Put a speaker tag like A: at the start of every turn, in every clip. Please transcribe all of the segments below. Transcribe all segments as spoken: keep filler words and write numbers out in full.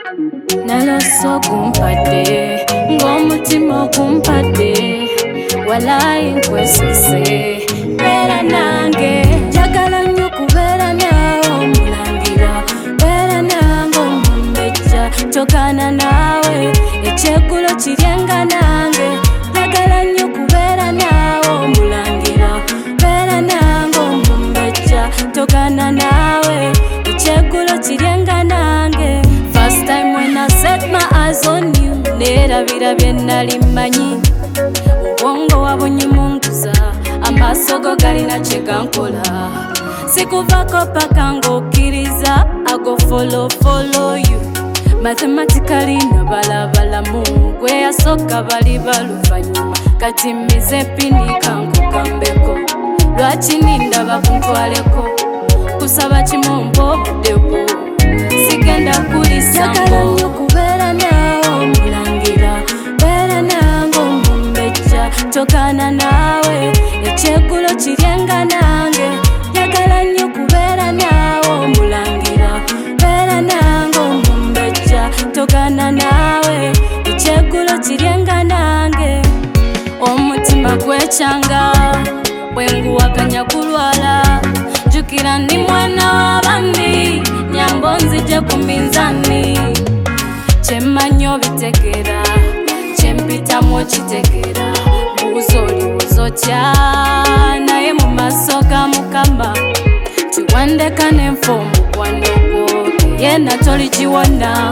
A: Naloso kumpadde ng'omutima kumpadde walayi nkwesise beera nange njagala nnyo kubeera naawe omulangira beera nange omumbejja tokana naawe ekyeggulo kiryenga nange njagala nnyo kubeera naawe omulangira beera nange omumbejja tokana naawe ekyeggulo kiryenga nange. First time when I set my eyes on you neerabira bye nnali mmanyi obwongo wabunyimunguza amaaso go galina kye gankola sikuvako paka ng'okkiriza I go follow follow you mathematically nabalabalamu gwe yasooka bali baluvannyuma kati mmize pini kankugambeko lwaki nindaba kuntwaleko kusaba kimombo obuddeko sigenda kulisambo kubeera naawe omulangira beera nange omumbejja tokana naawe ekyeggulo kiryenga nange njagala nnyo kubeera naawe omulangira beera nange omumbejja tokana naawe ekyeggulo kiryenga nange. Omutima gwekyanga bwe nguwakanya kulwala jukira ndi mwana w'abandi nyambo nzije ku minzani kyemmanyi obitegera kyempitamu okitegera buuza olibuuza otya naye mu maaso ga Mukama tiwandeka n'enfa omukwano gwo yena toligiwona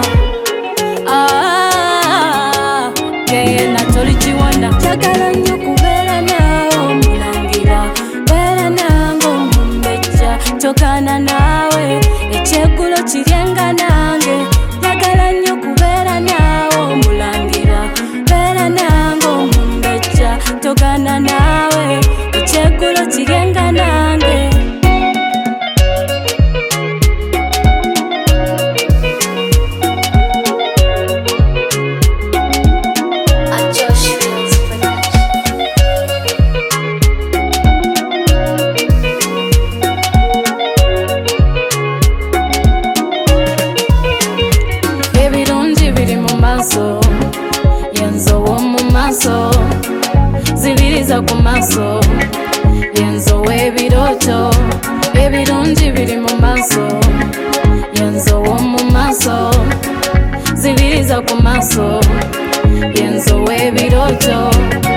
A: yena toligiwona njagala nnyo kubeera naawe omulangira beera nange omumbejja tokana naawe ekyeggulo kiryenga nange njagala nnyo kubeera naawe omulangira beera nange omumbejja tokana naawe ekyeggulo kiryenga nange. Yenzo w'omu maaso zibiriza ku maaso yenzo w'ebirooto ebirungi biri mu maaso yenzo w'omu maaso zibiriza ku maaso yenzo w'ebirooto